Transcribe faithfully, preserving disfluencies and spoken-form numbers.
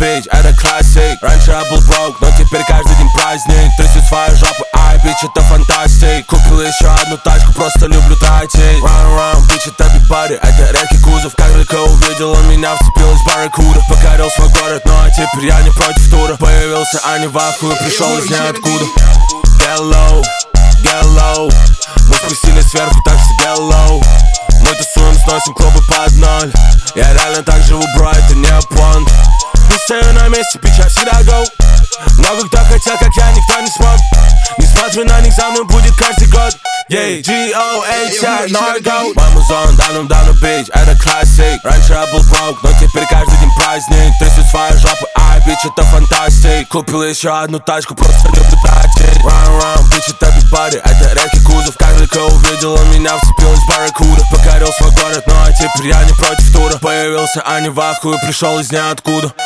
бич, это классик. Раньше я был broke, но теперь каждый день праздник. Трясет свою жопу, ай, бич, это фантастик. Купил еще одну тачку, просто люблю тратить. Run, run, бич, это big body, это редкий кузов. Как только увидела меня, вцепилась барракуда. Покорил свой город, ну а теперь я не против тура. Появился, а не в ахуе, пришел из ниоткуда. Get low, get low. Мы спустились сверху, так что get low. Мы тусуем, сносим клубы под ноль. Я реально так живу, бро, это не понт. Не стою на месте, bitch, я всегда go. Много кто хотел, как я, никто не смог. Не смотрю на них, за мной будет каждый год. Yeah, джи о эйч ар, но I go. Мой музон давным-давно, bitch, это классик. Раньше я был broke, но теперь каждый день праздник. Трясет свою жопу, ай, bitch, это фантастик. Купил еще одну тачку, просто люблю тратить. Run, run, bitch, это big body, это редкий кузов. Как только увидела меня, вцепилась барракуда. Покорил свой город, ну а теперь я не против тура. Появился, а не в ахуе, пришел из ниоткуда.